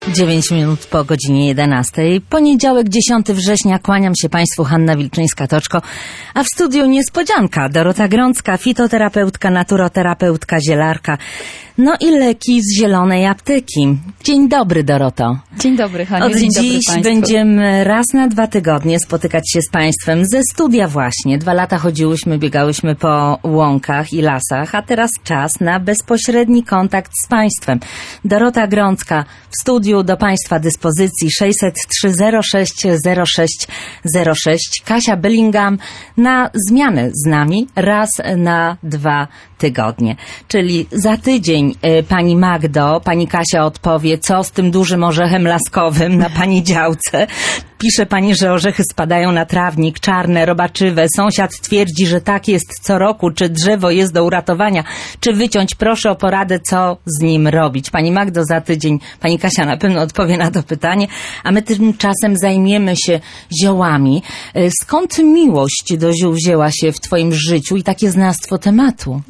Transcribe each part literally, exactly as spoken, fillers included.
dziewięć minut po godzinie jedenastej. Poniedziałek, dziesiątego września. Kłaniam się Państwu, Hanna Wilczyńska-Toczko. A w studiu niespodzianka. Dorota Grącka, fitoterapeutka, naturoterapeutka, zielarka. No i leki z zielonej apteki. Dzień dobry, Doroto. Dzień dobry, Haniu. Od Dzień dziś dobry będziemy raz na dwa tygodnie spotykać się z Państwem ze studia właśnie. Dwa lata chodziłyśmy, biegałyśmy po łąkach i lasach, a teraz czas na bezpośredni kontakt z Państwem. Dorota Grącka w studiu, do Państwa dyspozycji sześćset trzy zero sześć zero sześć zero sześć. Kasia Bellingham na zmianę z nami raz na dwa tygodnie. Czyli za tydzień y, pani Magdo, pani Kasia odpowie, co z tym dużym orzechem laskowym na pani działce. Pisze pani, że orzechy spadają na trawnik, czarne, robaczywe. Sąsiad twierdzi, że tak jest co roku. Czy drzewo jest do uratowania? Czy wyciąć? Proszę o poradę, co z nim robić. Pani Magdo, za tydzień pani Kasia na pewno odpowie na to pytanie, a my tymczasem zajmiemy się ziołami. Skąd miłość do ziół wzięła się w twoim życiu i takie znawstwo tematu?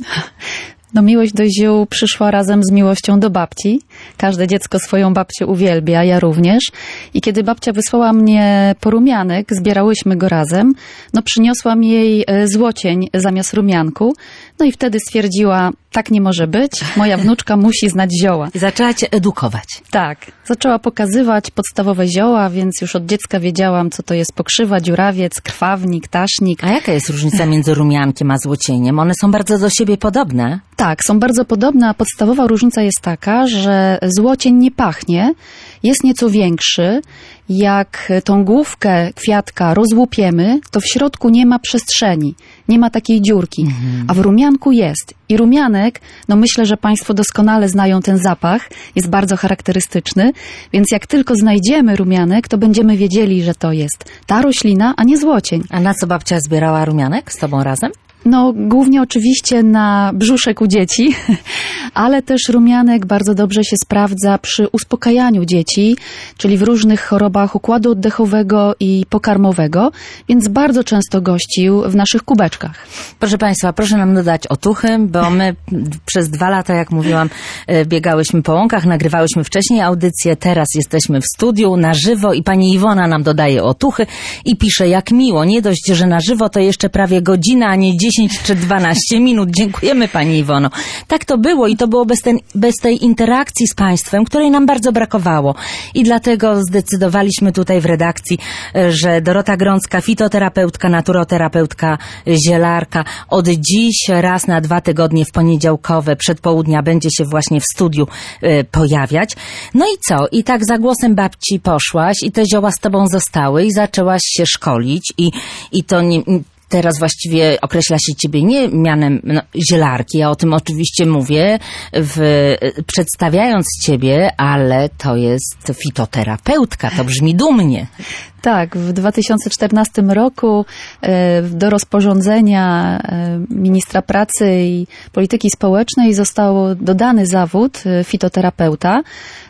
No, miłość do ziół przyszła razem z miłością do babci. Każde dziecko swoją babcię uwielbia, ja również. I kiedy babcia wysłała mnie po rumianek, zbierałyśmy go razem, no przyniosłam jej złocień zamiast rumianku. No i wtedy stwierdziła, tak nie może być, moja wnuczka musi znać zioła. I zaczęła cię edukować. Tak, zaczęła pokazywać podstawowe zioła, więc już od dziecka wiedziałam, co to jest pokrzywa, dziurawiec, krwawnik, tasznik. A jaka jest różnica między rumiankiem a złocieniem? One są bardzo do siebie podobne. Tak, są bardzo podobne, a podstawowa różnica jest taka, że złocień nie pachnie, jest nieco większy. Jak tą główkę kwiatka rozłupiemy, to w środku nie ma przestrzeni, nie ma takiej dziurki, mhm. a w rumianku jest. I rumianek, no myślę, że Państwo doskonale znają ten zapach, jest bardzo charakterystyczny, więc jak tylko znajdziemy rumianek, to będziemy wiedzieli, że to jest ta roślina, a nie złocień. A na co babcia zbierała rumianek z tobą razem? No, głównie oczywiście na brzuszek u dzieci, ale też rumianek bardzo dobrze się sprawdza przy uspokajaniu dzieci, czyli w różnych chorobach układu oddechowego i pokarmowego, więc bardzo często gościł w naszych kubeczkach. Proszę Państwa, proszę nam dodać otuchy, bo my przez dwa lata, jak mówiłam, biegałyśmy po łąkach, nagrywałyśmy wcześniej audycję, teraz jesteśmy w studiu na żywo i pani Iwona nam dodaje otuchy i pisze, jak miło, nie dość, że na żywo to jeszcze prawie godzina, a nie dziesięć czy dwanaście minut. Dziękujemy pani Iwono. Tak to było i to było bez, ten, bez tej interakcji z Państwem, której nam bardzo brakowało. I dlatego zdecydowaliśmy tutaj w redakcji, że Dorota Grącka, fitoterapeutka, naturoterapeutka, zielarka, od dziś raz na dwa tygodnie w poniedziałkowe przedpołudnia będzie się właśnie w studiu y, pojawiać. No i co? I tak za głosem babci poszłaś i te zioła z tobą zostały i zaczęłaś się szkolić i, i to nie... Teraz właściwie określa się ciebie nie mianem no, zielarki, ja o tym oczywiście mówię, w, przedstawiając ciebie, ale to jest fitoterapeutka, to brzmi dumnie. Tak, w dwa tysiące czternastym roku do rozporządzenia ministra pracy i polityki społecznej został dodany zawód fitoterapeuta.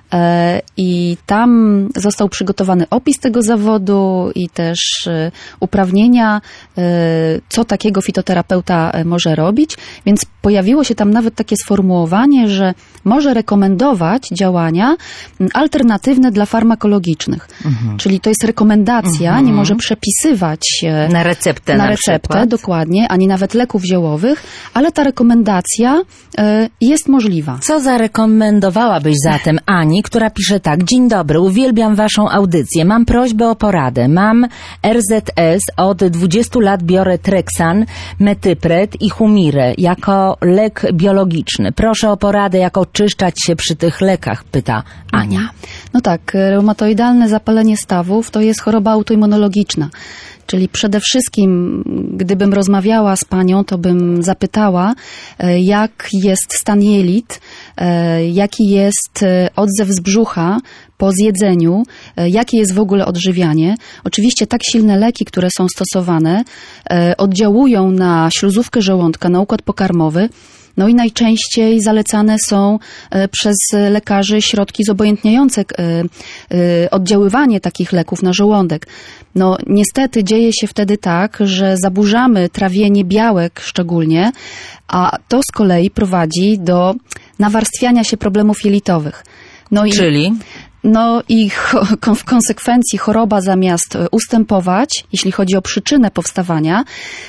I tam został przygotowany opis tego zawodu i też uprawnienia, co takiego fitoterapeuta może robić, więc pojawiło się tam nawet takie sformułowanie, że może rekomendować działania alternatywne dla farmakologicznych. Mhm. Czyli to jest rekomendacja, mhm. nie może przepisywać na receptę, na na receptę, przykład. Dokładnie, ani nawet leków ziołowych, ale ta rekomendacja jest możliwa. Co zarekomendowałabyś zatem Ani, która pisze tak: dzień dobry, uwielbiam waszą audycję, mam prośbę o poradę, mam R Z S, od dwudziestu lat biorę Trexan, Metypred i Humirę jako lek biologiczny. Proszę o poradę, jak oczyszczać się przy tych lekach, pyta Ania. No tak, reumatoidalne zapalenie stawów to jest choroba autoimmunologiczna. Czyli przede wszystkim, gdybym rozmawiała z panią, to bym zapytała, jak jest stan jelit, jaki jest odzew z brzucha po zjedzeniu, jakie jest w ogóle odżywianie. Oczywiście tak silne leki, które są stosowane, oddziałują na śluzówkę żołądka, na układ pokarmowy. No i najczęściej zalecane są przez lekarzy środki zobojętniające oddziaływanie takich leków na żołądek. No niestety dzieje się wtedy tak, że zaburzamy trawienie białek szczególnie, a to z kolei prowadzi do nawarstwiania się problemów jelitowych. No i Czyli? No i cho- w konsekwencji choroba zamiast ustępować, jeśli chodzi o przyczynę powstawania,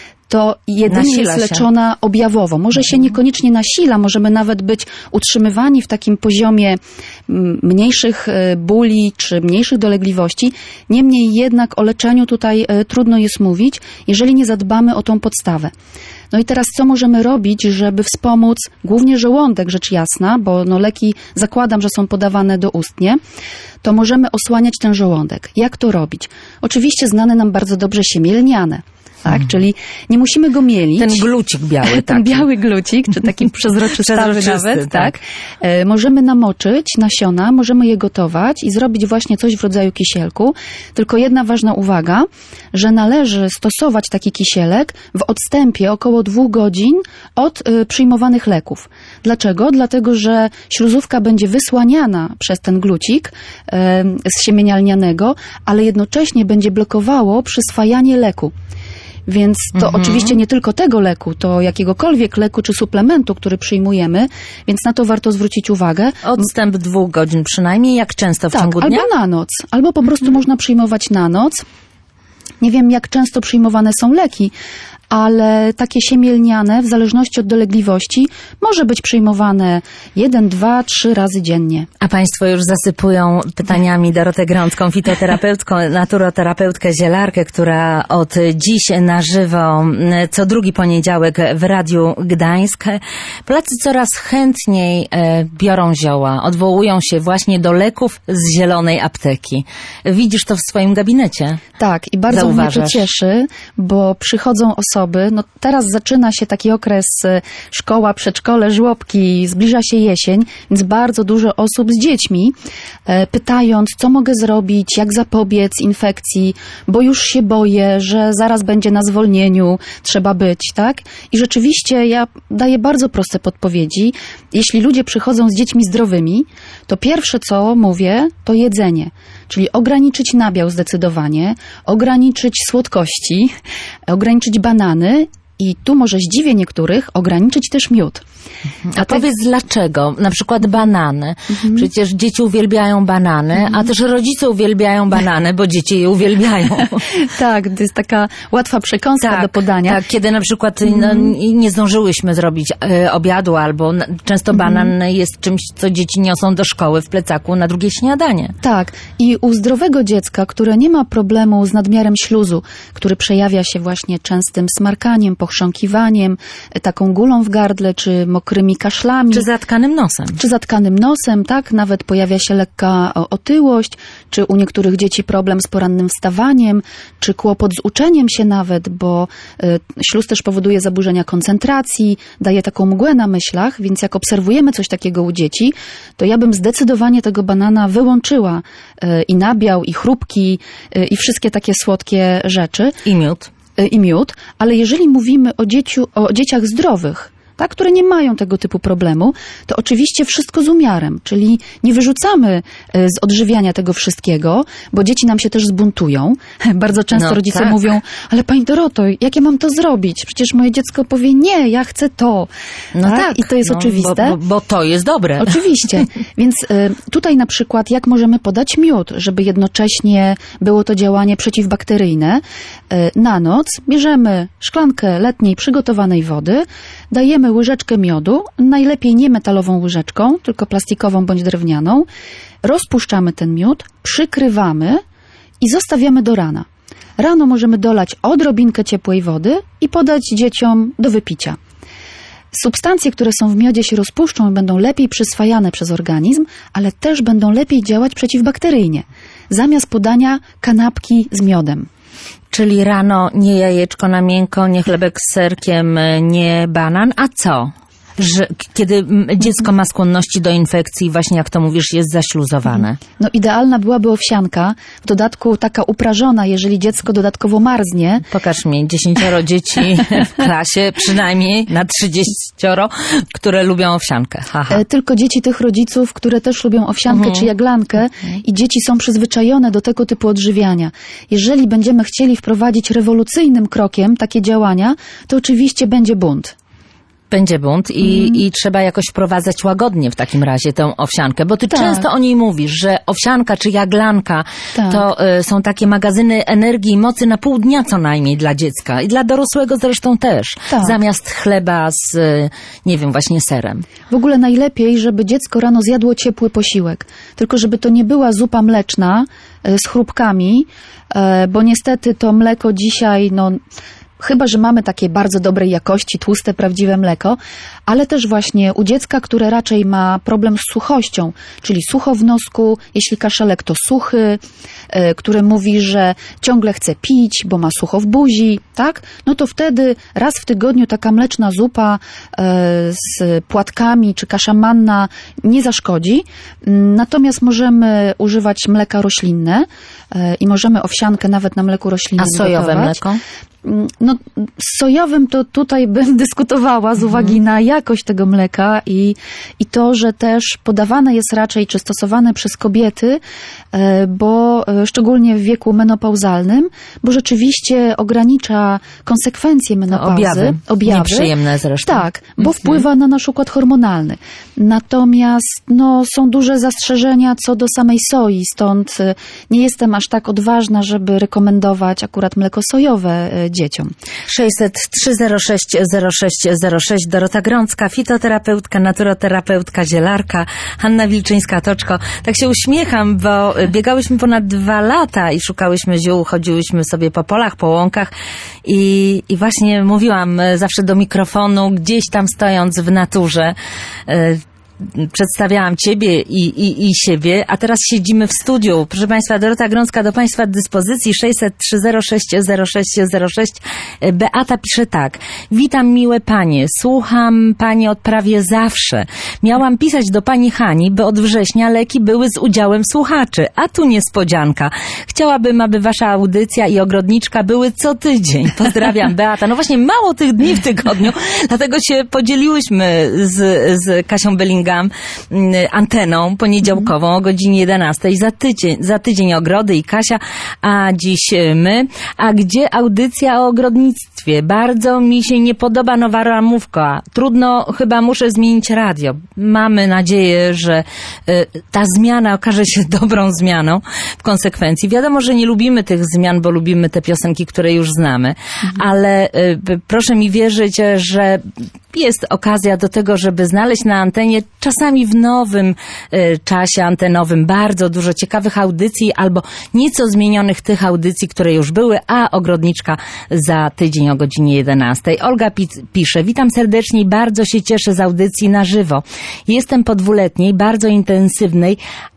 to jedynie Nasila jest się. leczona objawowo. Może się niekoniecznie nasila, możemy nawet być utrzymywani w takim poziomie mm, mniejszych e, bóli czy mniejszych dolegliwości. Niemniej jednak o leczeniu tutaj e, trudno jest mówić, jeżeli nie zadbamy o tą podstawę. No i teraz co możemy robić, żeby wspomóc głównie żołądek, rzecz jasna, bo no leki zakładam, że są podawane doustnie, to możemy osłaniać ten żołądek. Jak to robić? Oczywiście znane nam bardzo dobrze siemię lniane. Tak, hmm. czyli nie musimy go mielić. Ten glucik biały, Ten taki. biały glucik, czy taki przezroczystawy Przezroczysty, nawet, tak. tak. E, możemy namoczyć nasiona, możemy je gotować i zrobić właśnie coś w rodzaju kisielku. Tylko jedna ważna uwaga, że należy stosować taki kisielek w odstępie około dwóch godzin od e, przyjmowanych leków. Dlaczego? Dlatego, że śluzówka będzie wysłaniana przez ten glucik e, z siemienia lnianego, ale jednocześnie będzie blokowało przyswajanie leku. Więc to mhm. oczywiście nie tylko tego leku, to jakiegokolwiek leku czy suplementu, który przyjmujemy, więc na to warto zwrócić uwagę. Odstęp dwóch godzin przynajmniej, jak często w tak, ciągu dnia? Albo na noc, albo po prostu mhm. można przyjmować na noc. Nie wiem, jak często przyjmowane są leki, ale takie siemię lniane, w zależności od dolegliwości, może być przyjmowane jeden, dwa, trzy razy dziennie. A Państwo już zasypują pytaniami Dorotę Grącką, fitoterapeutką, naturoterapeutkę, zielarkę, która od dziś na żywo, co drugi poniedziałek w Radiu Gdańsk. Polacy coraz chętniej biorą zioła, odwołują się właśnie do leków z zielonej apteki. Widzisz to w swoim gabinecie? Tak, i bardzo Zauważasz. mnie to cieszy, bo przychodzą osoby, no teraz zaczyna się taki okres szkoła, przedszkole, żłobki, zbliża się jesień, więc bardzo dużo osób z dziećmi, e, pytając, co mogę zrobić, jak zapobiec infekcji, bo już się boję, że zaraz będzie na zwolnieniu, trzeba być, tak? I rzeczywiście ja daję bardzo proste podpowiedzi. Jeśli ludzie przychodzą z dziećmi zdrowymi, to pierwsze, co mówię, to jedzenie. Czyli ograniczyć nabiał zdecydowanie, ograniczyć słodkości, ograniczyć banany i tu może zdziwię niektórych, ograniczyć też miód. A, a powiedz te... dlaczego? Na przykład banany. Mhm. Przecież dzieci uwielbiają banany, mhm. a też rodzice uwielbiają banany, bo dzieci je uwielbiają. Tak, to jest taka łatwa przekąska tak, do podania. Tak, kiedy na przykład mhm. no, nie zdążyłyśmy zrobić e, obiadu, albo na, często mhm. banan jest czymś, co dzieci niosą do szkoły w plecaku na drugie śniadanie. Tak, i u zdrowego dziecka, które nie ma problemu z nadmiarem śluzu, który przejawia się właśnie częstym smarkaniem, pochrząkiwaniem, taką gulą w gardle, czy mokrymi kaszlami. Czy zatkanym nosem. Czy zatkanym nosem, tak. Nawet pojawia się lekka otyłość, czy u niektórych dzieci problem z porannym wstawaniem, czy kłopot z uczeniem się nawet, bo y, śluz też powoduje zaburzenia koncentracji, daje taką mgłę na myślach, więc jak obserwujemy coś takiego u dzieci, to ja bym zdecydowanie tego banana wyłączyła. Y, I nabiał, i chrupki, y, i wszystkie takie słodkie rzeczy. I miód. Y, I miód. Ale jeżeli mówimy o, dzieciu, o dzieciach zdrowych, tak, które nie mają tego typu problemu, to oczywiście wszystko z umiarem, czyli nie wyrzucamy z odżywiania tego wszystkiego, bo dzieci nam się też zbuntują. Bardzo często no, rodzice tak. mówią, ale pani Doroto, jak ja mam to zrobić? Przecież moje dziecko powie, nie, ja chcę to. No tak, tak i to jest no, oczywiste. Bo, bo, bo to jest dobre. Oczywiście. Więc y, tutaj na przykład jak możemy podać miód, żeby jednocześnie było to działanie przeciwbakteryjne. Y, na noc bierzemy szklankę letniej przygotowanej wody, dajemy łyżeczkę miodu, najlepiej nie metalową łyżeczką, tylko plastikową bądź drewnianą. Rozpuszczamy ten miód, przykrywamy i zostawiamy do rana. Rano możemy dolać odrobinkę ciepłej wody i podać dzieciom do wypicia. Substancje, które są w miodzie, się rozpuszczą i będą lepiej przyswajane przez organizm, ale też będą lepiej działać przeciwbakteryjnie. Zamiast podania kanapki z miodem. Czyli rano nie jajeczko na miękko, nie chlebek z serkiem, nie banan, a co? Że kiedy dziecko ma skłonności do infekcji, właśnie jak to mówisz, jest zaśluzowane. No idealna byłaby owsianka, w dodatku taka uprażona, jeżeli dziecko dodatkowo marznie. Pokaż mi dziesięcioro dzieci w klasie, przynajmniej na trzydzieścioro, które lubią owsiankę. Aha. Tylko dzieci tych rodziców, które też lubią owsiankę mhm. czy jaglankę mhm. i dzieci są przyzwyczajone do tego typu odżywiania. Jeżeli będziemy chcieli wprowadzić rewolucyjnym krokiem takie działania, to oczywiście będzie bunt. Będzie bunt i, mm. i trzeba jakoś wprowadzać łagodnie w takim razie tę owsiankę, bo ty tak. często o niej mówisz, że owsianka czy jaglanka tak. to y, są takie magazyny energii i mocy na pół dnia co najmniej dla dziecka i dla dorosłego zresztą też, tak. zamiast chleba z, y, nie wiem, właśnie serem. W ogóle najlepiej, żeby dziecko rano zjadło ciepły posiłek, tylko żeby to nie była zupa mleczna y, z chrupkami, y, bo niestety to mleko dzisiaj, no chyba że mamy takie bardzo dobrej jakości, tłuste, prawdziwe mleko, ale też właśnie u dziecka, które raczej ma problem z suchością, czyli sucho w nosku, jeśli kaszelek to suchy, y, który mówi, że ciągle chce pić, bo ma sucho w buzi, tak? No to wtedy raz w tygodniu taka mleczna zupa y, z płatkami czy kasza manna nie zaszkodzi. Natomiast możemy używać mleka roślinne y, i możemy owsiankę nawet na mleku roślinnym A sojowe gotować. mleko? No, z sojowym to tutaj bym dyskutowała z uwagi mhm. na jakość tego mleka i, i to, że też podawane jest raczej, czy stosowane przez kobiety, bo szczególnie w wieku menopauzalnym, bo rzeczywiście ogranicza konsekwencje menopauzy. Objawy. objawy. Nieprzyjemne zresztą. Tak, bo mhm. wpływa na nasz układ hormonalny. Natomiast no, są duże zastrzeżenia co do samej soi, stąd nie jestem aż tak odważna, żeby rekomendować akurat mleko sojowe dzieciom. sześćset trzy zero sześć zero sześć zero sześć Dorota Grącka, fitoterapeutka, naturoterapeutka, zielarka, Hanna Wilczyńska-Toczko. Tak się uśmiecham, bo biegałyśmy ponad dwa lata i szukałyśmy ziół, chodziłyśmy sobie po polach, po łąkach i, i właśnie mówiłam zawsze do mikrofonu, gdzieś tam stojąc w naturze, przedstawiałam ciebie i, i, i siebie, a teraz siedzimy w studiu. Proszę Państwa, Dorota Grącka do Państwa dyspozycji, sześćset trzy zero sześć zero sześć zero sześć. Beata pisze tak. Witam miłe panie, słucham pani od prawie zawsze. Miałam pisać do pani Hani, by od września leki były z udziałem słuchaczy, a tu niespodzianka. Chciałabym, aby wasza audycja i ogrodniczka były co tydzień. Pozdrawiam, Beata. No właśnie mało tych dni w tygodniu, dlatego się podzieliłyśmy z, z Kasią Bellingham anteną poniedziałkową o godzinie jedenastej. Za tydzień, za tydzień ogrody i Kasia, a dziś my. A gdzie audycja o ogrodnictwie? Bardzo mi się nie podoba nowa ramówka. Trudno, chyba muszę zmienić radio. Mamy nadzieję, że y, ta zmiana okaże się dobrą zmianą w konsekwencji. Wiadomo, że nie lubimy tych zmian, bo lubimy te piosenki, które już znamy. Mhm. Ale y, proszę mi wierzyć, że jest okazja do tego, żeby znaleźć na antenie czasami w nowym y, czasie antenowym bardzo dużo ciekawych audycji albo nieco zmienionych tych audycji, które już były, a ogrodniczka za tydzień o godzinie jedenastej. Olga pi- pisze, witam serdecznie i bardzo się cieszę z audycji na żywo. Jestem po dwuletniej, bardzo intensywnej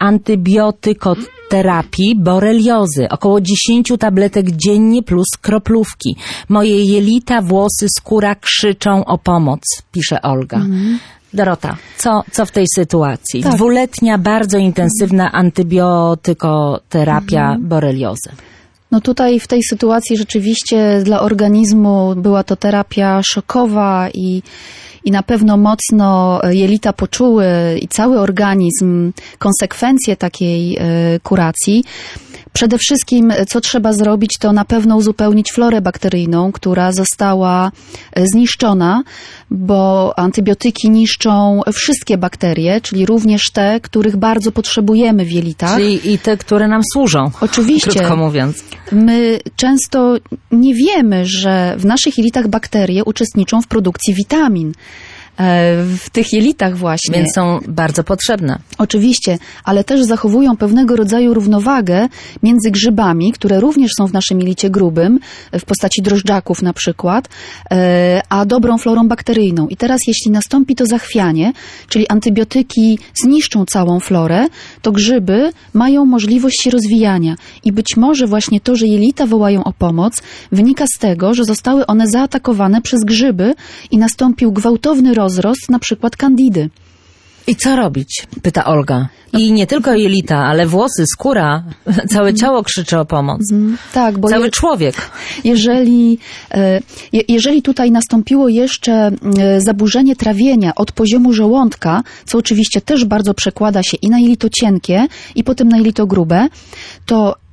antybiotykoterapii boreliozy. Około dziesięć tabletek dziennie plus kroplówki. Moje jelita, włosy, skóra krzyczą o pomoc, pisze Olga. Mhm. Dorota, co, co w tej sytuacji? Tak. Dwuletnia, bardzo intensywna antybiotykoterapia mhm. boreliozy. No tutaj w tej sytuacji rzeczywiście dla organizmu była to terapia szokowa i, i na pewno mocno jelita poczuły i cały organizm konsekwencje takiej kuracji. Przede wszystkim, co trzeba zrobić, to na pewno uzupełnić florę bakteryjną, która została zniszczona, bo antybiotyki niszczą wszystkie bakterie, czyli również te, których bardzo potrzebujemy w jelitach. Czyli i te, które nam służą. Oczywiście. Krótko mówiąc. My często nie wiemy, że w naszych jelitach bakterie uczestniczą w produkcji witamin. W tych jelitach właśnie. Więc są bardzo potrzebne. Oczywiście, ale też zachowują pewnego rodzaju równowagę między grzybami, które również są w naszym jelicie grubym, w postaci drożdżaków na przykład, a dobrą florą bakteryjną. I teraz jeśli nastąpi to zachwianie, czyli antybiotyki zniszczą całą florę, to grzyby mają możliwość się rozwijania. I być może właśnie to, że jelita wołają o pomoc, wynika z tego, że zostały one zaatakowane przez grzyby i nastąpił gwałtowny rozrost, na przykład kandidy. I co robić? Pyta Olga. I nie tylko jelita, ale włosy, skóra, całe ciało krzyczy o pomoc. Mm, tak, bo cały je, człowiek. Jeżeli, je, jeżeli tutaj nastąpiło jeszcze zaburzenie trawienia od poziomu żołądka, co oczywiście też bardzo przekłada się i na jelito cienkie, i potem na jelito grube, to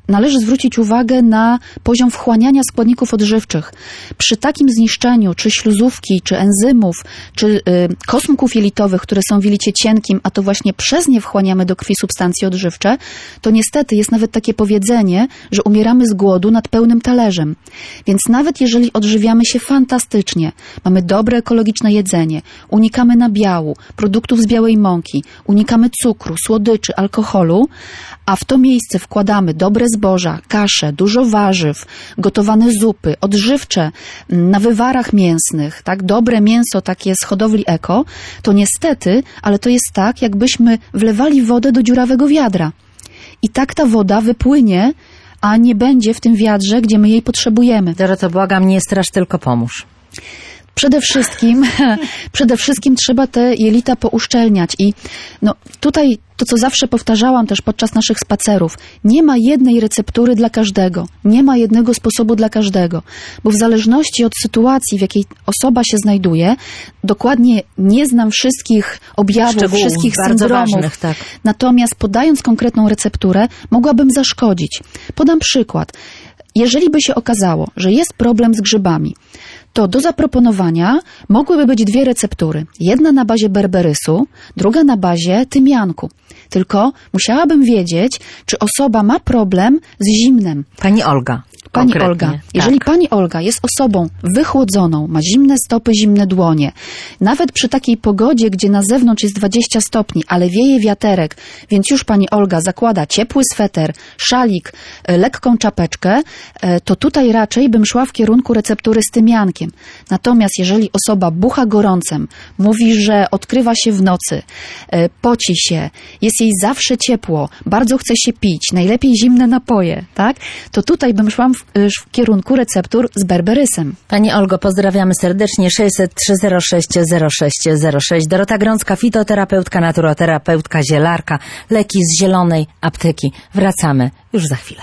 należy zwrócić uwagę na poziom wchłaniania składników odżywczych. Przy takim zniszczeniu, czy śluzówki, czy enzymów, czy y, kosmków jelitowych, które są w jelicie cienkim, a to właśnie przez nie wchłaniamy do krwi substancje odżywcze, to niestety jest nawet takie powiedzenie, że umieramy z głodu nad pełnym talerzem. Więc nawet jeżeli odżywiamy się fantastycznie, mamy dobre ekologiczne jedzenie, unikamy nabiału, produktów z białej mąki, unikamy cukru, słodyczy, alkoholu, a w to miejsce wkładamy dobre zboża, kasze, dużo warzyw, gotowane zupy, odżywcze na wywarach mięsnych, tak, dobre mięso takie z hodowli eko, to niestety, ale to jest tak, jakbyśmy wlewali wodę do dziurawego wiadra. I tak ta woda wypłynie, a nie będzie w tym wiadrze, gdzie my jej potrzebujemy. Doroto, błagam, nie strasz, tylko pomóż. Przede wszystkim, przede wszystkim trzeba te jelita pouszczelniać i no, tutaj to, co zawsze powtarzałam też podczas naszych spacerów, nie ma jednej receptury dla każdego, nie ma jednego sposobu dla każdego, bo w zależności od sytuacji, w jakiej osoba się znajduje, dokładnie nie znam wszystkich objawów, Szczegółów, wszystkich bardzo syndromów, ważnych, tak. Natomiast podając konkretną recepturę, mogłabym zaszkodzić. Podam przykład. Jeżeli by się okazało, że jest problem z grzybami, to do zaproponowania mogłyby być dwie receptury. Jedna na bazie berberysu, druga na bazie tymianku. Tylko musiałabym wiedzieć, czy osoba ma problem z zimnem. Pani Olga. Pani konkretnie. Olga, Tak. jeżeli pani Olga jest osobą wychłodzoną, ma zimne stopy, zimne dłonie, nawet przy takiej pogodzie, gdzie na zewnątrz jest dwadzieścia stopni, ale wieje wiaterek, więc już pani Olga zakłada ciepły sweter, szalik, e, lekką czapeczkę, e, to tutaj raczej bym szła w kierunku receptury z tymiankiem. Natomiast jeżeli osoba bucha gorącem, mówi, że odkrywa się w nocy, e, poci się, jest jej zawsze ciepło, bardzo chce się pić, najlepiej zimne napoje, tak? To tutaj bym szła w, w kierunku receptur z berberysem. Pani Olgo, pozdrawiamy serdecznie. sześćset trzy zero sześć zero sześć zero sześć. Dorota Grącka, fitoterapeutka, naturoterapeutka, zielarka, leki z zielonej apteki. Wracamy już za chwilę.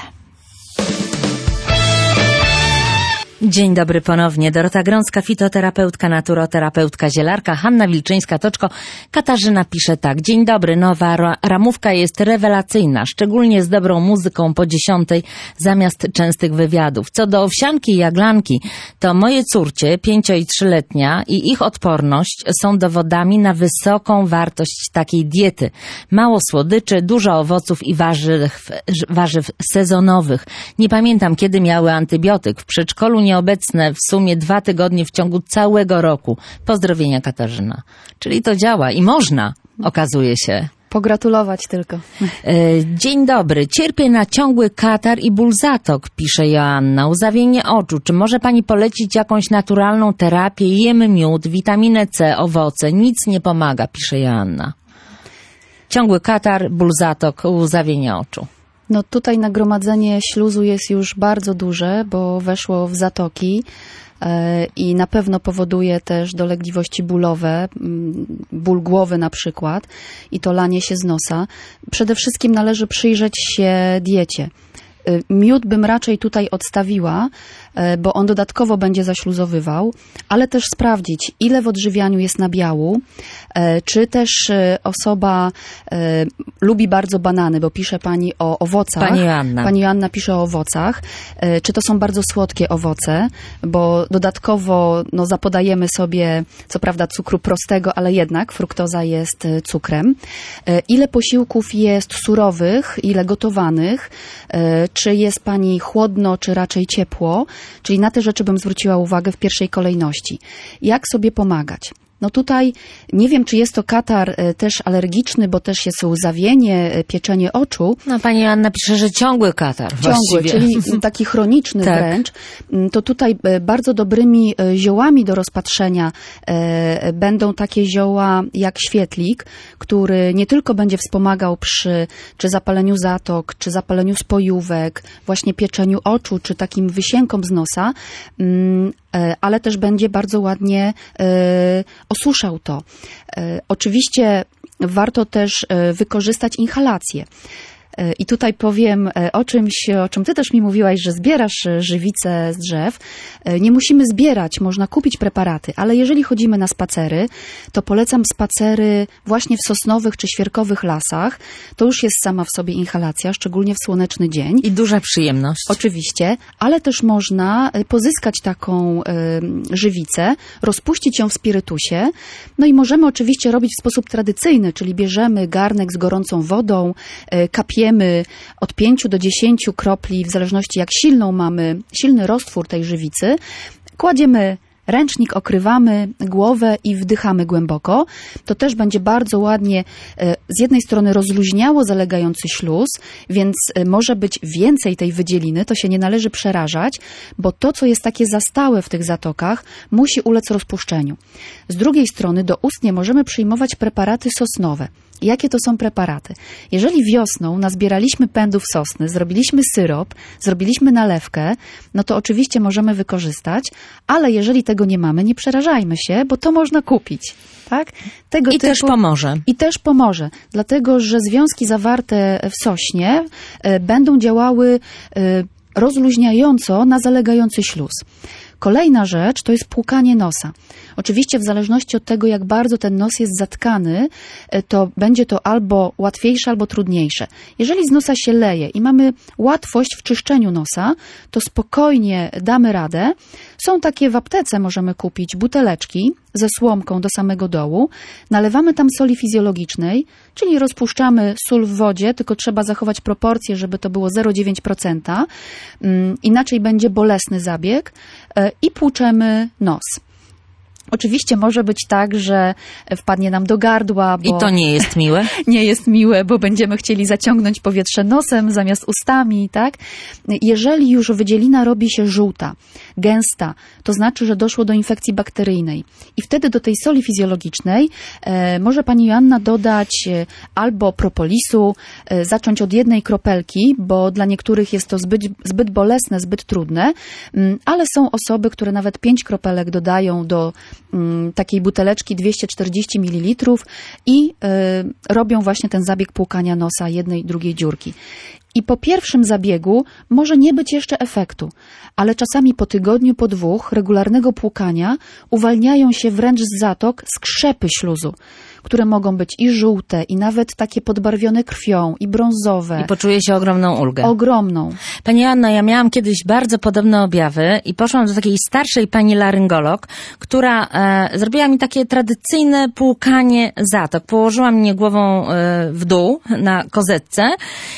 Dzień dobry ponownie. Dorota Grącka, fitoterapeutka, naturoterapeutka, zielarka, Hanna Wilczyńska-Toczko. Katarzyna pisze tak. Dzień dobry, nowa ra- ramówka jest rewelacyjna, szczególnie z dobrą muzyką po dziesiątej zamiast częstych wywiadów. Co do owsianki i jaglanki, to moje córcie, pięcio i trzyletnia, i ich odporność są dowodami na wysoką wartość takiej diety. Mało słodyczy, dużo owoców i warzyw, warzyw sezonowych. Nie pamiętam, kiedy miały antybiotyk. W przedszkolu nieobecne w sumie dwa tygodnie w ciągu całego roku. Pozdrowienia, Katarzyna. Czyli to działa i można, okazuje się. Pogratulować tylko. Dzień dobry. Cierpię na ciągły katar i ból zatok, pisze Joanna. Uzawienie oczu. Czy może pani polecić jakąś naturalną terapię? Jem miód, witaminę C, owoce. Nic nie pomaga, pisze Joanna. Ciągły katar, ból zatok, łzawienie oczu. No tutaj nagromadzenie śluzu jest już bardzo duże, bo weszło w zatoki e, i na pewno powoduje też dolegliwości bólowe, m, ból głowy na przykład i to lanie się z nosa. Przede wszystkim należy przyjrzeć się diecie. E, miód bym raczej tutaj odstawiła, e, bo on dodatkowo będzie zaśluzowywał, ale też sprawdzić, ile w odżywianiu jest nabiału, e, czy też e, osoba e, lubi bardzo banany, bo pisze pani o owocach. Pani Joanna. Pani Joanna pisze o owocach. E, czy to są bardzo słodkie owoce, bo dodatkowo no, zapodajemy sobie, co prawda, cukru prostego, ale jednak fruktoza jest e, cukrem. E, ile posiłków jest surowych, ile gotowanych, e, czy jest pani chłodno, czy raczej ciepło, czyli na te rzeczy bym zwróciła uwagę w pierwszej kolejności. Jak sobie pomagać? No tutaj nie wiem, czy jest to katar e, też alergiczny, bo też jest łzawienie, e, pieczenie oczu. No, pani Joanna pisze, że ciągły katar. Ciągły, właściwie. czyli taki chroniczny Tak. wręcz. To tutaj e, bardzo dobrymi e, ziołami do rozpatrzenia e, będą takie zioła jak świetlik, który nie tylko będzie wspomagał przy czy zapaleniu zatok, czy zapaleniu spojówek, właśnie pieczeniu oczu, czy takim wysiękom z nosa, mm, e, ale też będzie bardzo ładnie e, osuszał to. E, oczywiście warto też e, wykorzystać inhalację. I tutaj powiem o czymś, o czym ty też mi mówiłaś, że zbierasz żywice z drzew. Nie musimy zbierać, można kupić preparaty, ale jeżeli chodzimy na spacery, to polecam spacery właśnie w sosnowych czy świerkowych lasach. To już jest sama w sobie inhalacja, szczególnie w słoneczny dzień. I duża przyjemność. Oczywiście, ale też można pozyskać taką y, żywicę, rozpuścić ją w spirytusie. No i możemy oczywiście robić w sposób tradycyjny, czyli bierzemy garnek z gorącą wodą, y, kapiemy od pięciu do dziesięciu kropli, w zależności jak silną mamy, silny roztwór tej żywicy, kładziemy ręcznik, okrywamy głowę i wdychamy głęboko. To też będzie bardzo ładnie z jednej strony rozluźniało zalegający śluz, więc może być więcej tej wydzieliny, to się nie należy przerażać, bo to, co jest takie zastałe w tych zatokach, musi ulec rozpuszczeniu. Z drugiej strony doustnie możemy przyjmować preparaty sosnowe. Jakie to są preparaty? Jeżeli wiosną nazbieraliśmy pędów sosny, zrobiliśmy syrop, zrobiliśmy nalewkę, no to oczywiście możemy wykorzystać, ale jeżeli tego nie mamy, nie przerażajmy się, bo to można kupić. Tak? Tego I typu... też pomoże. I też pomoże, dlatego że związki zawarte w sośnie y, będą działały y, rozluźniająco na zalegający śluz. Kolejna rzecz to jest płukanie nosa. Oczywiście w zależności od tego, jak bardzo ten nos jest zatkany, to będzie to albo łatwiejsze, albo trudniejsze. Jeżeli z nosa się leje i mamy łatwość w czyszczeniu nosa, to spokojnie damy radę. Są takie w aptece, możemy kupić buteleczki ze słomką do samego dołu. Nalewamy tam soli fizjologicznej, czyli rozpuszczamy sól w wodzie, tylko trzeba zachować proporcje, żeby to było zero przecinek dziewięć procent. Inaczej będzie bolesny zabieg i płuczemy nos. Oczywiście może być tak, że wpadnie nam do gardła, bo... I to nie jest miłe? Nie jest miłe, bo będziemy chcieli zaciągnąć powietrze nosem zamiast ustami, tak? Jeżeli już wydzielina robi się żółta, gęsta, to znaczy, że doszło do infekcji bakteryjnej. I wtedy do tej soli fizjologicznej e, może pani Joanna dodać e, albo propolisu, e, zacząć od jednej kropelki, bo dla niektórych jest to zbyt, zbyt bolesne, zbyt trudne, m, ale są osoby, które nawet pięć kropelek dodają do takiej buteleczki dwieście czterdzieści mililitrów i y, robią właśnie ten zabieg płukania nosa jednej i drugiej dziurki. I po pierwszym zabiegu może nie być jeszcze efektu, ale czasami po tygodniu, po dwóch regularnego płukania uwalniają się wręcz z zatok skrzepy śluzu, które mogą być i żółte, i nawet takie podbarwione krwią, i brązowe. I poczuje się ogromną ulgę. Ogromną. Pani Joanno, ja miałam kiedyś bardzo podobne objawy i poszłam do takiej starszej pani laryngolog, która e, zrobiła mi takie tradycyjne płukanie zatok. Położyła mnie głową e, w dół na kozetce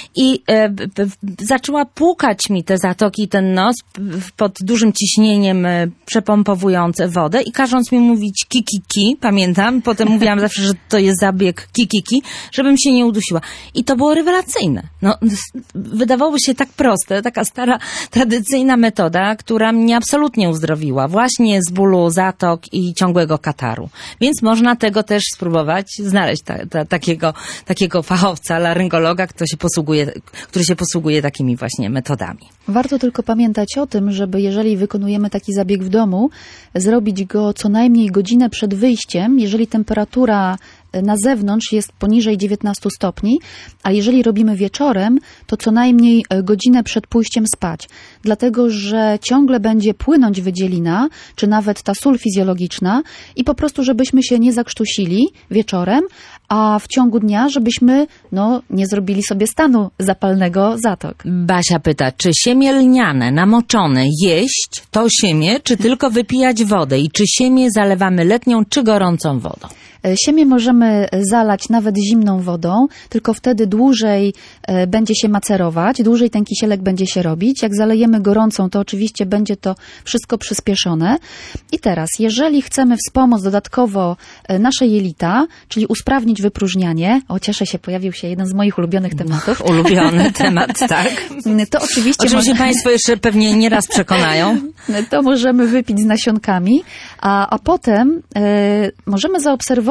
i e, b, b, zaczęła płukać mi te zatoki i ten nos pod dużym ciśnieniem e, przepompowujące wodę i każąc mi mówić ki, ki, ki, pamiętam, potem mówiłam zawsze, że to jest zabieg kikiki, żebym się nie udusiła. I to było rewelacyjne. No, wydawałoby się tak proste, taka stara, tradycyjna metoda, która mnie absolutnie uzdrowiła. Właśnie z bólu zatok i ciągłego kataru. Więc można tego też spróbować, znaleźć ta, ta, takiego, takiego fachowca, laryngologa, kto się posługuje, który się posługuje takimi właśnie metodami. Warto tylko pamiętać o tym, żeby jeżeli wykonujemy taki zabieg w domu, zrobić go co najmniej godzinę przed wyjściem, jeżeli temperatura na zewnątrz jest poniżej dziewiętnastu stopni, a jeżeli robimy wieczorem, to co najmniej godzinę przed pójściem spać. Dlatego, że ciągle będzie płynąć wydzielina, czy nawet ta sól fizjologiczna i po prostu, żebyśmy się nie zakrztusili wieczorem, a w ciągu dnia, żebyśmy no, nie zrobili sobie stanu zapalnego zatok. Basia pyta, czy siemię lniane, namoczone jeść to siemię, czy tylko wypijać wodę? I czy siemię zalewamy letnią, czy gorącą wodą? Siemię możemy zalać nawet zimną wodą, tylko wtedy dłużej będzie się macerować, dłużej ten kisielek będzie się robić. Jak zalejemy gorącą, to oczywiście będzie to wszystko przyspieszone. I teraz, jeżeli chcemy wspomóc dodatkowo nasze jelita, czyli usprawnić wypróżnianie, o cieszę się, pojawił się jeden z moich ulubionych tematów. Ulubiony temat, tak. To oczywiście... Oczywiście może... Państwo jeszcze pewnie nieraz przekonają. To możemy wypić z nasionkami, a, a potem e, możemy zaobserwować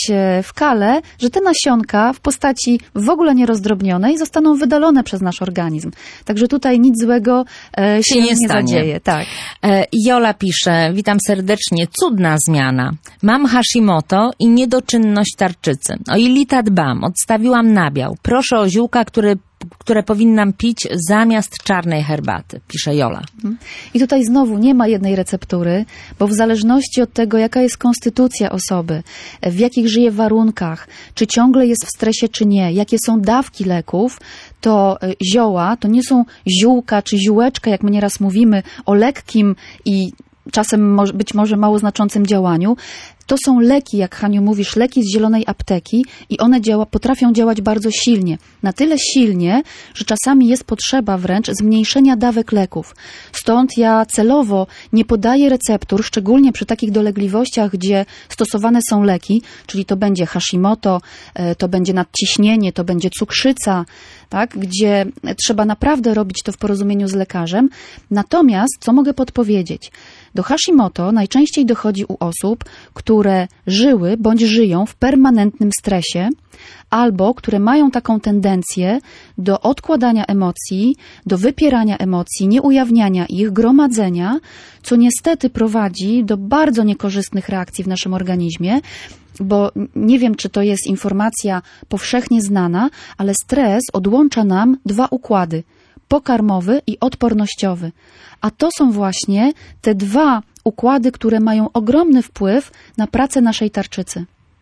w kale, że te nasionka w postaci w ogóle nierozdrobnionej zostaną wydalone przez nasz organizm. Także tutaj nic złego e, się, się nie, nie zadzieje. Tak. E, Jola pisze, witam serdecznie, cudna zmiana. Mam Hashimoto i niedoczynność tarczycy. O jelita dbam, odstawiłam nabiał. Proszę o ziółka, które które powinnam pić zamiast czarnej herbaty, pisze Jola. I tutaj znowu nie ma jednej receptury, bo w zależności od tego, jaka jest konstytucja osoby, w jakich żyje warunkach, czy ciągle jest w stresie, czy nie, jakie są dawki leków, to zioła to nie są ziółka czy ziółeczka, jak my nieraz mówimy, o lekkim i czasem może, być może mało znaczącym działaniu. To są leki, jak Haniu mówisz, leki z zielonej apteki i one działa, potrafią działać bardzo silnie. Na tyle silnie, że czasami jest potrzeba wręcz zmniejszenia dawek leków. Stąd ja celowo nie podaję receptur, szczególnie przy takich dolegliwościach, gdzie stosowane są leki, czyli to będzie Hashimoto, to będzie nadciśnienie, to będzie cukrzyca, tak, gdzie trzeba naprawdę robić to w porozumieniu z lekarzem. Natomiast, co mogę podpowiedzieć? Do Hashimoto najczęściej dochodzi u osób, które żyły bądź żyją w permanentnym stresie, albo które mają taką tendencję do odkładania emocji, do wypierania emocji, nieujawniania ich, gromadzenia, co niestety prowadzi do bardzo niekorzystnych reakcji w naszym organizmie, bo nie wiem, czy to jest informacja powszechnie znana, ale stres odłącza nam dwa układy, pokarmowy i odpornościowy. A to są właśnie te dwa układy, które mają ogromny wpływ na pracę naszej tarczycy.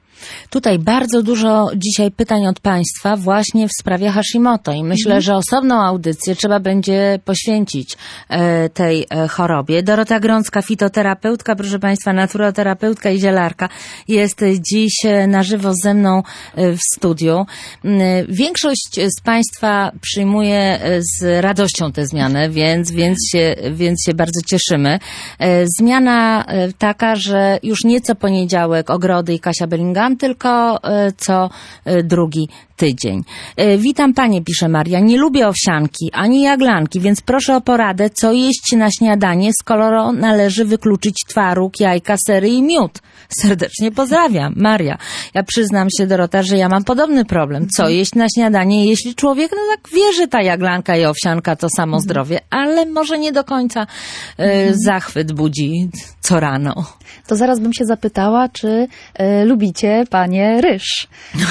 Tutaj bardzo dużo dzisiaj pytań od Państwa właśnie w sprawie Hashimoto i myślę, mhm. że osobną audycję trzeba będzie poświęcić e, tej e, chorobie. Dorota Grącka, fitoterapeutka, proszę Państwa, naturoterapeutka i zielarka, jest dziś na żywo ze mną w studiu. Większość z Państwa przyjmuje z radością tę zmianę, więc, więc, się, więc się bardzo cieszymy. Zmiana taka, że już nie co poniedziałek Ogrody i Kasia Bellingham, tylko co drugi tydzień. Witam Panie, pisze Maria. Nie lubię owsianki ani jaglanki, więc proszę o poradę, co jeść na śniadanie, skoro należy wykluczyć twaróg, jajka, sery i miód. Serdecznie pozdrawiam, Maria. Ja przyznam się, Dorota, że ja mam podobny problem. Co jeść na śniadanie, jeśli człowiek, no tak wie, że ta jaglanka i owsianka to samo zdrowie, ale może nie do końca y, zachwyt budzi co rano. To zaraz bym się zapytała, czy y, lubicie Panie ryż?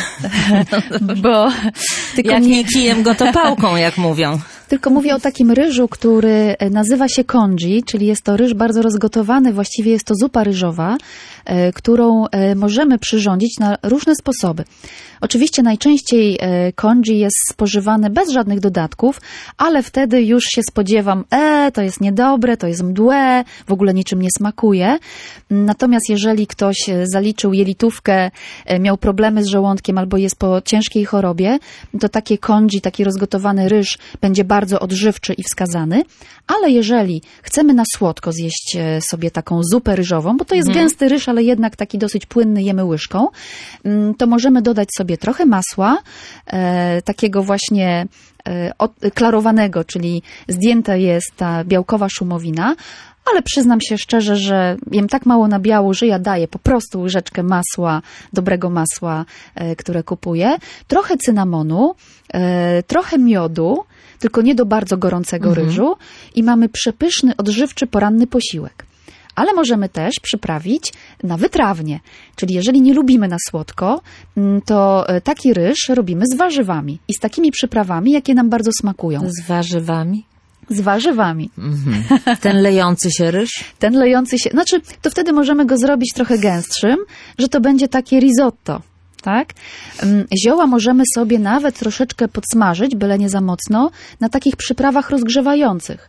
Bo tylko jak nie... nie kijem go, to pałką, jak mówią. Tylko mówię o takim ryżu, który nazywa się congee, czyli jest to ryż bardzo rozgotowany, właściwie jest to zupa ryżowa, którą możemy przyrządzić na różne sposoby. Oczywiście najczęściej congee jest spożywane bez żadnych dodatków, ale wtedy już się spodziewam, e, to jest niedobre, to jest mdłe, w ogóle niczym nie smakuje. Natomiast jeżeli ktoś zaliczył jelitówkę, miał problemy z żołądkiem albo jest po ciężkiej chorobie, to takie congee, taki rozgotowany ryż będzie bardzo odżywczy i wskazany. Ale jeżeli chcemy na słodko zjeść sobie taką zupę ryżową, bo to jest hmm. gęsty ryż, ale jednak taki dosyć płynny, jemy łyżką, to możemy dodać sobie trochę masła, e, takiego właśnie e, od, klarowanego, czyli zdjęta jest ta białkowa szumowina, ale przyznam się szczerze, że jem tak mało nabiału, że ja daję po prostu łyżeczkę masła, dobrego masła, e, które kupuję, trochę cynamonu, e, trochę miodu, tylko nie do bardzo gorącego mhm. ryżu i mamy przepyszny, odżywczy, poranny posiłek. Ale możemy też przyprawić na wytrawnie, czyli jeżeli nie lubimy na słodko, to taki ryż robimy z warzywami i z takimi przyprawami, jakie nam bardzo smakują. Z warzywami? Z warzywami. Mhm. Ten lejący się ryż? Ten lejący się, znaczy to wtedy możemy go zrobić trochę gęstszym, że to będzie takie risotto. Tak? Zioła możemy sobie nawet troszeczkę podsmażyć, byle nie za mocno, na takich przyprawach rozgrzewających.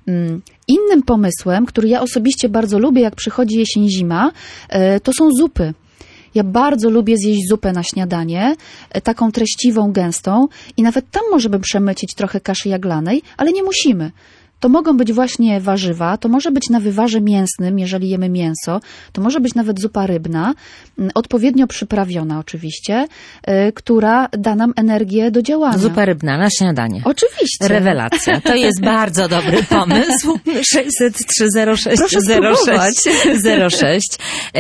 Innym pomysłem, który ja osobiście bardzo lubię, jak przychodzi jesień, zima, to są zupy. Ja bardzo lubię zjeść zupę na śniadanie, taką treściwą, gęstą i nawet tam możemy przemycić trochę kaszy jaglanej, ale nie musimy. To mogą być właśnie warzywa, to może być na wywarze mięsnym, jeżeli jemy mięso, to może być nawet zupa rybna, odpowiednio przyprawiona oczywiście, yy, która da nam energię do działania. Zupa rybna na śniadanie. Oczywiście. Rewelacja. To jest bardzo dobry pomysł. sześćset trzy zero sześć zero sześć zero sześć.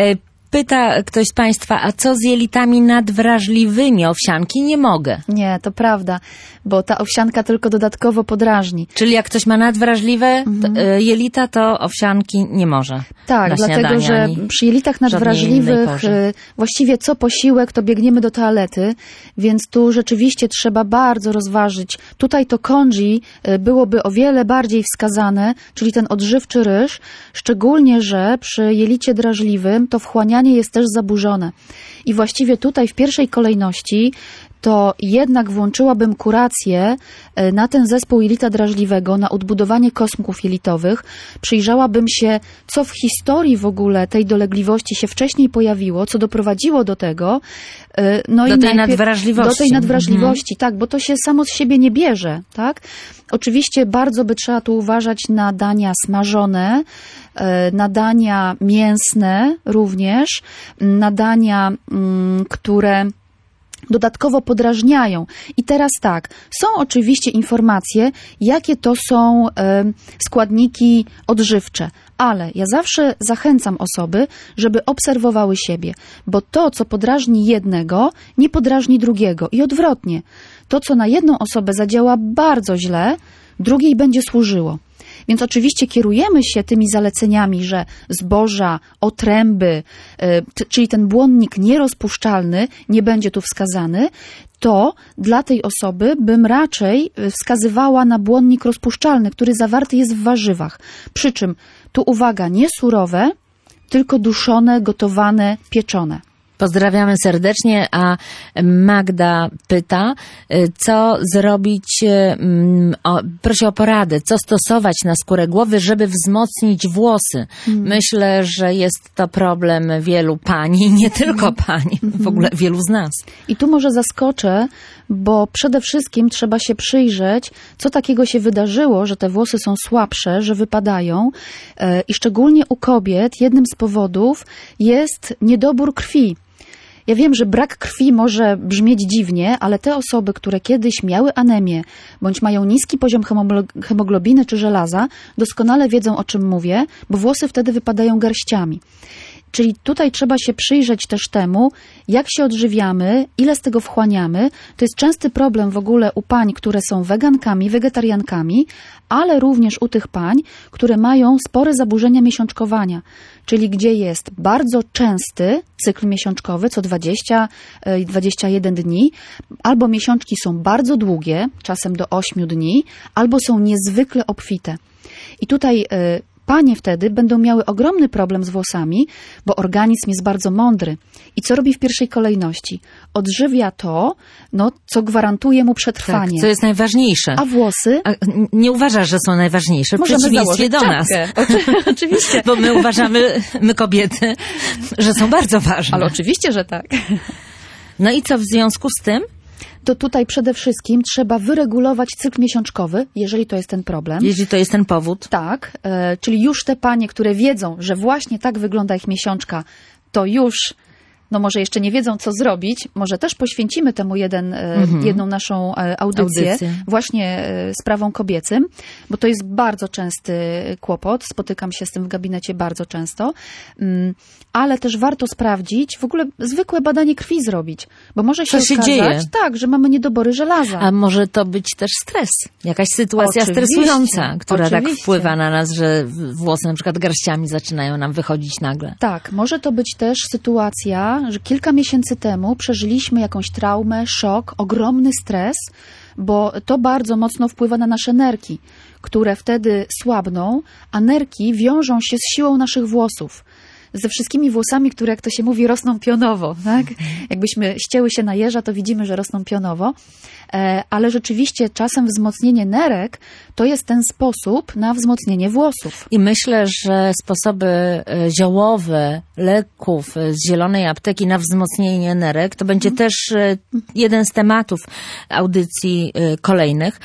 Pyta ktoś z Państwa, a co z jelitami nadwrażliwymi? Owsianki nie mogę. Nie, to prawda, bo ta owsianka tylko dodatkowo podrażni. Czyli jak ktoś ma nadwrażliwe mhm. t, y, jelita, to owsianki nie może. Tak, dlatego, że przy jelitach nadwrażliwych y, właściwie co posiłek, to biegniemy do toalety, więc tu rzeczywiście trzeba bardzo rozważyć. Tutaj to congee y, byłoby o wiele bardziej wskazane, czyli ten odżywczy ryż, szczególnie, że przy jelicie drażliwym to wchłanianie jest też zaburzone. I właściwie tutaj w pierwszej kolejności to jednak włączyłabym kurację na ten zespół jelita drażliwego, na odbudowanie kosmków jelitowych. Przyjrzałabym się, co w historii w ogóle tej dolegliwości się wcześniej pojawiło, co doprowadziło do tego. No do i tej nadwrażliwości. Do tej nadwrażliwości, mhm. tak, bo to się samo z siebie nie bierze, tak? Oczywiście bardzo by trzeba tu uważać na dania smażone, na dania mięsne również, na dania, które dodatkowo podrażniają. I teraz tak, są oczywiście informacje, jakie to są y, składniki odżywcze, ale ja zawsze zachęcam osoby, żeby obserwowały siebie, bo to, co podrażni jednego, nie podrażni drugiego i odwrotnie. To, co na jedną osobę zadziała bardzo źle, drugiej będzie służyło. Więc oczywiście kierujemy się tymi zaleceniami, że zboża, otręby, t- czyli ten błonnik nierozpuszczalny nie będzie tu wskazany, to dla tej osoby bym raczej wskazywała na błonnik rozpuszczalny, który zawarty jest w warzywach. Przy czym tu uwaga, nie surowe, tylko duszone, gotowane, pieczone. Pozdrawiamy serdecznie, a Magda pyta, co zrobić, o, prosi o poradę, co stosować na skórę głowy, żeby wzmocnić włosy. Hmm. Myślę, że jest to problem wielu pani, nie tylko pań, w ogóle wielu z nas. I tu może zaskoczę, bo przede wszystkim trzeba się przyjrzeć, co takiego się wydarzyło, że te włosy są słabsze, że wypadają i szczególnie u kobiet jednym z powodów jest niedobór krwi. Ja wiem, że brak krwi może brzmieć dziwnie, ale te osoby, które kiedyś miały anemię, bądź mają niski poziom hemoglobiny czy żelaza, doskonale wiedzą, o czym mówię, bo włosy wtedy wypadają garściami. Czyli tutaj trzeba się przyjrzeć też temu, jak się odżywiamy, ile z tego wchłaniamy. To jest częsty problem w ogóle u pań, które są wegankami, wegetariankami, ale również u tych pań, które mają spore zaburzenia miesiączkowania, czyli gdzie jest bardzo częsty cykl miesiączkowy, co dwadzieścia do dwudziestu jeden dni, albo miesiączki są bardzo długie, czasem do ośmiu dni, albo są niezwykle obfite. I tutaj panie wtedy będą miały ogromny problem z włosami, bo organizm jest bardzo mądry. I co robi w pierwszej kolejności? Odżywia to, no, co gwarantuje mu przetrwanie. Tak, co jest najważniejsze. A włosy? A nie uważasz, że są najważniejsze? W przeciwieństwie do nas. Oczy- oczywiście. Bo my uważamy, my kobiety, że są bardzo ważne. Ale oczywiście, że tak. No i co w związku z tym? To tutaj przede wszystkim trzeba wyregulować cykl miesiączkowy, jeżeli to jest ten problem. Jeśli to jest ten powód. Tak, e, czyli już te panie, które wiedzą, że właśnie tak wygląda ich miesiączka, to już, no może jeszcze nie wiedzą, co zrobić. Może też poświęcimy temu jeden, mhm. jedną naszą audycję, audycję. właśnie sprawom kobiecym, bo to jest bardzo częsty kłopot. Spotykam się z tym w gabinecie bardzo często. Ale też warto sprawdzić, w ogóle zwykłe badanie krwi zrobić, bo może się, Co się okazać, dzieje? tak, że mamy niedobory żelaza. A może to być też stres, jakaś sytuacja Oczywiście. stresująca, która Oczywiście. tak wpływa na nas, że włosy na przykład garściami zaczynają nam wychodzić nagle. Tak, może to być też sytuacja, że kilka miesięcy temu przeżyliśmy jakąś traumę, szok, ogromny stres, bo to bardzo mocno wpływa na nasze nerki, które wtedy słabną, a nerki wiążą się z siłą naszych włosów. Ze wszystkimi włosami, które, jak to się mówi, rosną pionowo, tak? Jakbyśmy ścięły się na jeża, to widzimy, że rosną pionowo, ale rzeczywiście czasem wzmocnienie nerek to jest ten sposób na wzmocnienie włosów. I myślę, że sposoby ziołowe, leków z zielonej apteki na wzmocnienie nerek to będzie też jeden z tematów audycji kolejnych.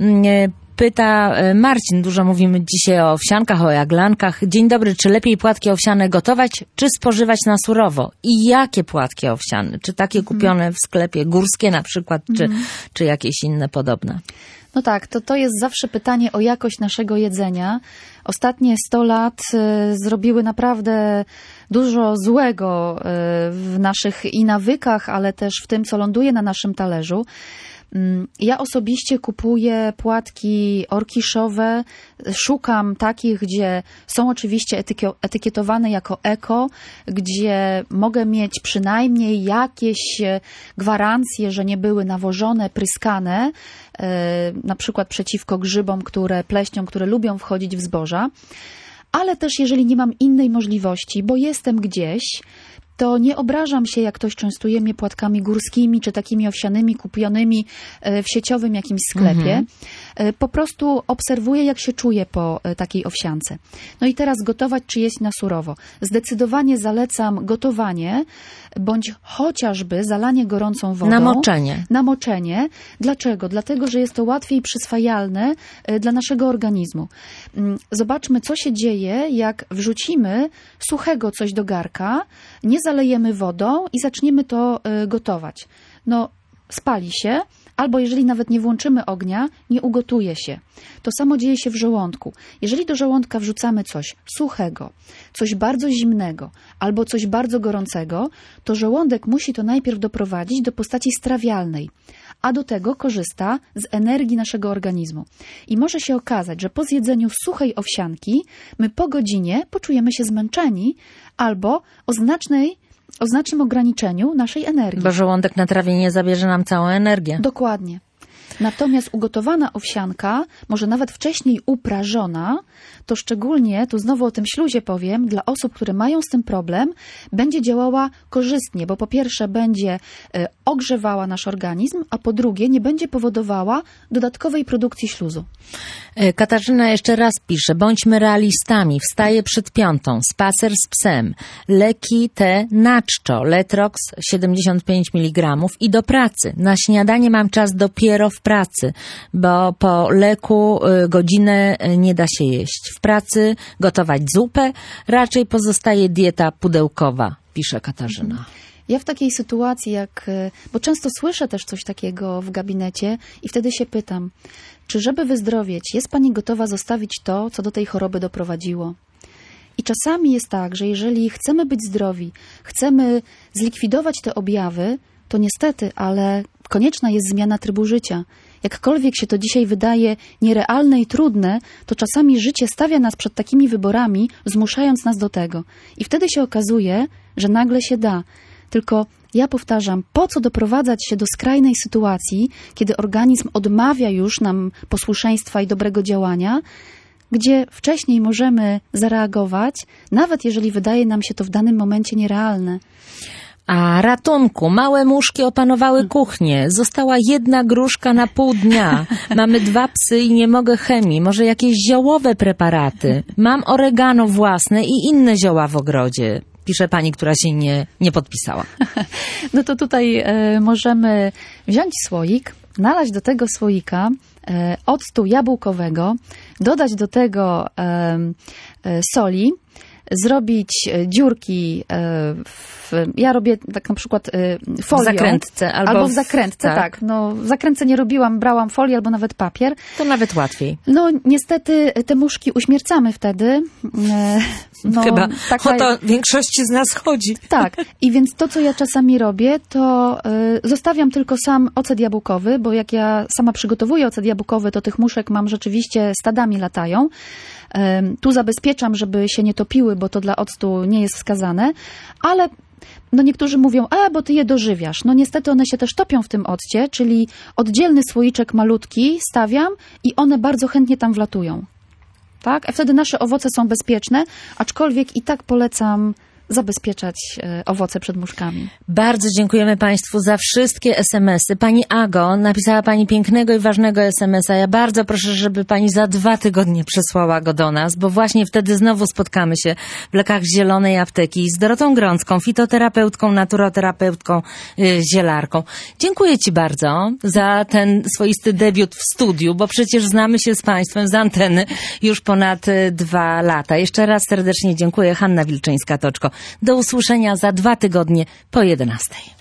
Pyta Marcin, dużo mówimy dzisiaj o owsiankach, o jaglankach. Dzień dobry, czy lepiej płatki owsiane gotować, czy spożywać na surowo? I jakie płatki owsiane? Czy takie kupione w sklepie górskie na przykład, czy, czy jakieś inne podobne? No tak, to, to jest zawsze pytanie o jakość naszego jedzenia. Ostatnie sto lat y, zrobiły naprawdę dużo złego y, w naszych i nawykach, ale też w tym, co ląduje na naszym talerzu. Ja osobiście kupuję płatki orkiszowe, szukam takich, gdzie są oczywiście etykietowane jako eko, gdzie mogę mieć przynajmniej jakieś gwarancje, że nie były nawożone, pryskane, na przykład przeciwko grzybom, które pleśniom, które lubią wchodzić w zboża. Ale też jeżeli nie mam innej możliwości, bo jestem gdzieś, to nie obrażam się, jak ktoś częstuje mnie płatkami górskimi, czy takimi owsianymi kupionymi w sieciowym jakimś sklepie. Mhm. Po prostu obserwuję, jak się czuję po takiej owsiance. No i teraz gotować, czy jeść na surowo. Zdecydowanie zalecam gotowanie, bądź chociażby zalanie gorącą wodą. Namoczenie. Namoczenie. Dlaczego? Dlatego, że jest to łatwiej przyswajalne dla naszego organizmu. Zobaczmy, co się dzieje, jak wrzucimy suchego coś do garka, nie zalejemy wodą i zaczniemy to gotować. No, spali się, albo jeżeli nawet nie włączymy ognia, nie ugotuje się. To samo dzieje się w żołądku. Jeżeli do żołądka wrzucamy coś suchego, coś bardzo zimnego, albo coś bardzo gorącego, to żołądek musi to najpierw doprowadzić do postaci strawialnej, a do tego korzysta z energii naszego organizmu. I może się okazać, że po zjedzeniu suchej owsianki my po godzinie poczujemy się zmęczeni albo o znacznej o znacznym ograniczeniu naszej energii. Bo żołądek na trawienie zabierze nam całą energię. Dokładnie. Natomiast ugotowana owsianka, może nawet wcześniej uprażona, to szczególnie, tu znowu o tym śluzie powiem, dla osób, które mają z tym problem, będzie działała korzystnie, bo po pierwsze będzie ogrzewała nasz organizm, a po drugie nie będzie powodowała dodatkowej produkcji śluzu. Katarzyna jeszcze raz pisze, bądźmy realistami, wstaję przed piątą, spacer z psem, leki te na czczo, Letrox siedemdziesiąt pięć miligramów i do pracy. Na śniadanie mam czas dopiero w pracy, bo po leku godzinę nie da się jeść. W pracy gotować zupę, raczej pozostaje dieta pudełkowa, pisze Katarzyna. Ja w takiej sytuacji, jak, bo często słyszę też coś takiego w gabinecie i wtedy się pytam, czy żeby wyzdrowieć, jest Pani gotowa zostawić to, co do tej choroby doprowadziło? I czasami jest tak, że jeżeli chcemy być zdrowi, chcemy zlikwidować te objawy, to niestety, ale konieczna jest zmiana trybu życia. Jakkolwiek się to dzisiaj wydaje nierealne i trudne, to czasami życie stawia nas przed takimi wyborami, zmuszając nas do tego. I wtedy się okazuje, że nagle się da. Tylko ja powtarzam, po co doprowadzać się do skrajnej sytuacji, kiedy organizm odmawia już nam posłuszeństwa i dobrego działania, gdzie wcześniej możemy zareagować, nawet jeżeli wydaje nam się to w danym momencie nierealne. A ratunku, małe muszki opanowały kuchnię. Została jedna gruszka na pół dnia. Mamy dwa psy i nie mogę chemii. Może jakieś ziołowe preparaty. Mam oregano własne i inne zioła w ogrodzie. Pisze pani, która się nie, nie podpisała. No to tutaj e, możemy wziąć słoik, nalać do tego słoika e, octu jabłkowego, dodać do tego e, e, soli, zrobić dziurki w, ja robię tak na przykład folią. W zakrętce. Albo, albo w zakrętce, tak. tak. No, w zakrętce nie robiłam, brałam folię albo nawet papier. To nawet łatwiej. No niestety te muszki uśmiercamy wtedy. No, Chyba taka... o to większości z nas chodzi. Tak. I więc to, co ja czasami robię, to y, zostawiam tylko sam ocet jabłkowy, bo jak ja sama przygotowuję ocet jabłkowy, to tych muszek mam rzeczywiście stadami latają. Tu zabezpieczam, żeby się nie topiły, bo to dla octu nie jest wskazane, ale no niektórzy mówią, a bo ty je dożywiasz. No niestety one się też topią w tym occie, czyli oddzielny słoiczek malutki stawiam i one bardzo chętnie tam wlatują. Tak? A wtedy nasze owoce są bezpieczne, aczkolwiek i tak polecam zabezpieczać owoce przed muszkami. Bardzo dziękujemy Państwu za wszystkie es em esy. Pani Ago, napisała Pani pięknego i ważnego es em esa. Ja bardzo proszę, żeby Pani za dwa tygodnie przesłała go do nas, bo właśnie wtedy znowu spotkamy się w lekach Zielonej Apteki z Dorotą Grącką, fitoterapeutką, naturoterapeutką, yy, zielarką. Dziękuję Ci bardzo za ten swoisty debiut w studiu, bo przecież znamy się z Państwem z anteny już ponad yy, dwa lata. Jeszcze raz serdecznie dziękuję. Hanna Wilczyńska-Toczko. Do usłyszenia za dwa tygodnie po jedenastej.